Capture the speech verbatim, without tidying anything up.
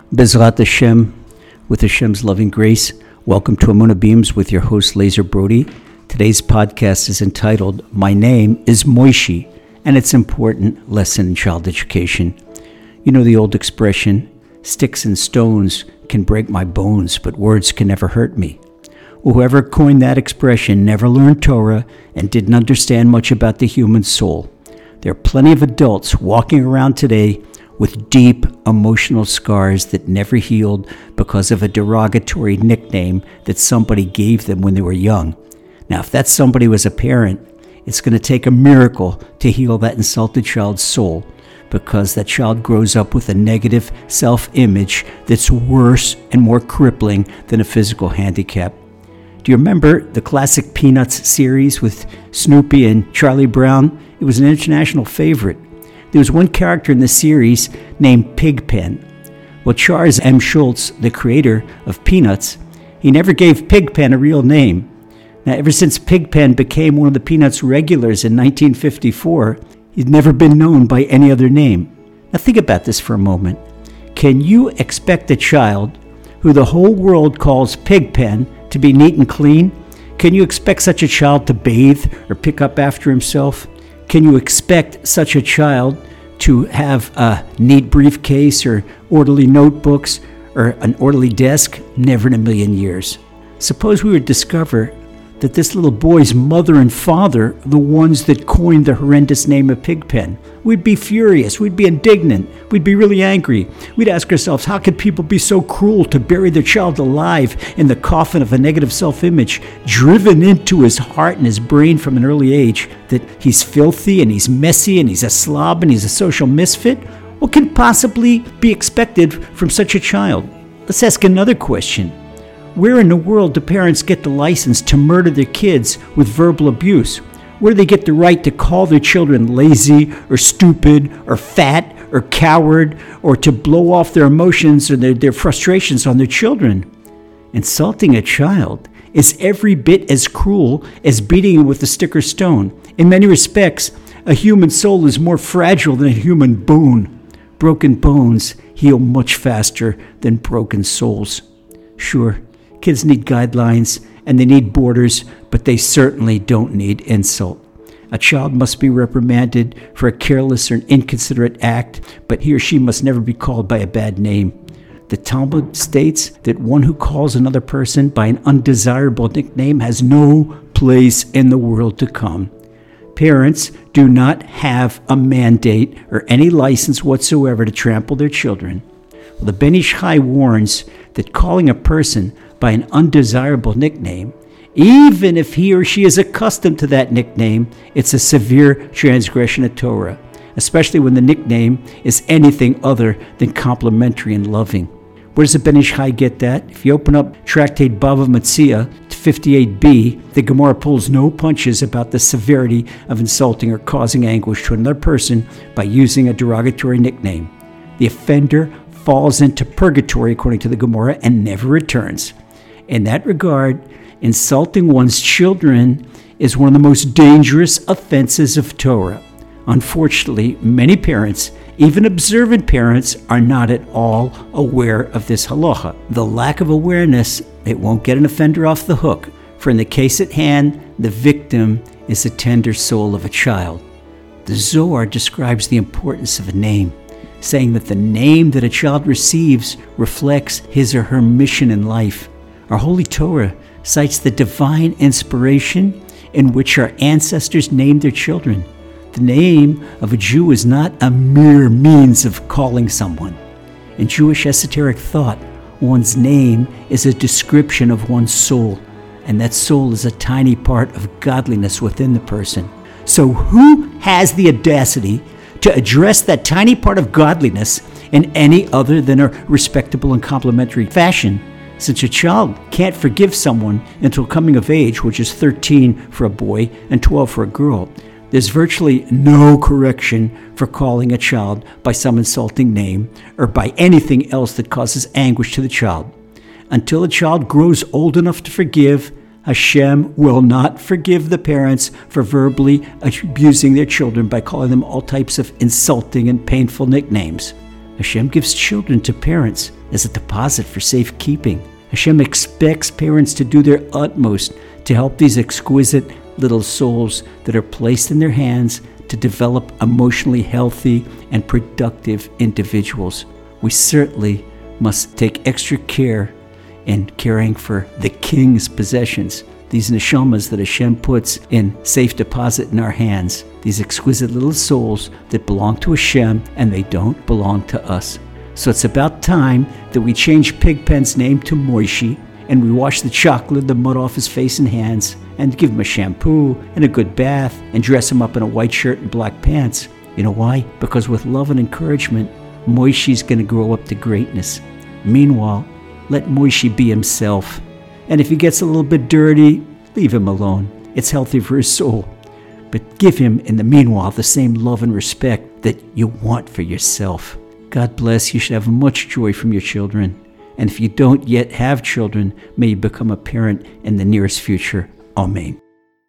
Bezrat Hashem, with Hashem's loving grace, welcome to Emunah Beams with your host, Lazer Brody. Today's podcast is entitled, My Name is Moishi, and it's an important lesson in child education. You know the old expression, sticks and stones can break my bones, but words can never hurt me. Whoever coined that expression never learned Torah and didn't understand much about the human soul. There are plenty of adults walking around today with deep emotional scars that never healed because of a derogatory nickname that somebody gave them when they were young. Now, if that somebody was a parent, it's going to take a miracle to heal that insulted child's soul, because that child grows up with a negative self-image that's worse and more crippling than a physical handicap. Do you remember the classic Peanuts series with Snoopy and Charlie Brown? It was an international favorite. There was one character in the series named Pigpen. Well, Charles M. Schulz, the creator of Peanuts, he never gave Pigpen a real name. Now, ever since Pigpen became one of the Peanuts regulars in nineteen fifty-four, he's never been known by any other name. Now, think about this for a moment. Can you expect a child who the whole world calls Pigpen to be neat and clean? Can you expect such a child to bathe or pick up after himself? Can you expect such a child to have a neat briefcase or orderly notebooks or an orderly desk? Never in a million years. Suppose we would discover that this little boy's mother and father are the ones that coined the horrendous name of Pigpen. We'd be furious. We'd be indignant. We'd be really angry. We'd ask ourselves, how could people be so cruel to bury their child alive in the coffin of a negative self-image, driven into his heart and his brain from an early age, that he's filthy and he's messy and he's a slob and he's a social misfit? What can possibly be expected from such a child? Let's ask another question. Where in the world do parents get the license to murder their kids with verbal abuse? Where do they get the right to call their children lazy or stupid or fat or coward, or to blow off their emotions or their, their frustrations on their children? Insulting a child is every bit as cruel as beating him with a stick or stone. In many respects, a human soul is more fragile than a human bone. Broken bones heal much faster than broken souls. Sure, kids need guidelines and they need borders, but they certainly don't need insult. A child must be reprimanded for a careless or an inconsiderate act, but he or she must never be called by a bad name. The Talmud states that one who calls another person by an undesirable nickname has no place in the world to come. Parents do not have a mandate or any license whatsoever to trample their children. Well, the Ben Ish Chai warns that calling a person by an undesirable nickname, even if he or she is accustomed to that nickname, it's a severe transgression of Torah, especially when the nickname is anything other than complimentary and loving. Where does the Ben Ish Chai get that? If you open up Tractate Bava Metzia fifty-eight b, the Gemara pulls no punches about the severity of insulting or causing anguish to another person by using a derogatory nickname. The offender falls into purgatory, according to the Gemara, and never returns. In that regard, insulting one's children is one of the most dangerous offenses of Torah. Unfortunately, many parents, even observant parents, are not at all aware of this halacha. The lack of awareness, it won't get an offender off the hook, for in the case at hand, the victim is the tender soul of a child. The Zohar describes the importance of a name, saying that the name that a child receives reflects his or her mission in life. Our Holy Torah cites the divine inspiration in which our ancestors named their children. The name of a Jew is not a mere means of calling someone. In Jewish esoteric thought, one's name is a description of one's soul, and that soul is a tiny part of godliness within the person. So who has the audacity to address that tiny part of godliness in any other than a respectable and complimentary fashion? Since a child can't forgive someone until coming of age, which is thirteen for a boy and twelve for a girl, there's virtually no correction for calling a child by some insulting name or by anything else that causes anguish to the child. Until a child grows old enough to forgive, Hashem will not forgive the parents for verbally abusing their children by calling them all types of insulting and painful nicknames. Hashem gives children to parents as a deposit for safekeeping. Hashem expects parents to do their utmost to help these exquisite little souls that are placed in their hands to develop emotionally healthy and productive individuals. We certainly must take extra care in caring for the king's possessions, these neshamas that Hashem puts in safe deposit in our hands, these exquisite little souls that belong to Hashem and they don't belong to us. So it's about time that we change Pigpen's name to Moishi, and we wash the chocolate, the mud off his face and hands, and give him a shampoo and a good bath, and dress him up in a white shirt and black pants. You know why? Because with love and encouragement, Moishi's going to grow up to greatness. Meanwhile, let Moishi be himself. And if he gets a little bit dirty, leave him alone. It's healthy for his soul. But give him, in the meanwhile, the same love and respect that you want for yourself. God bless. You should have much joy from your children. And if you don't yet have children, may you become a parent in the nearest future. Amen.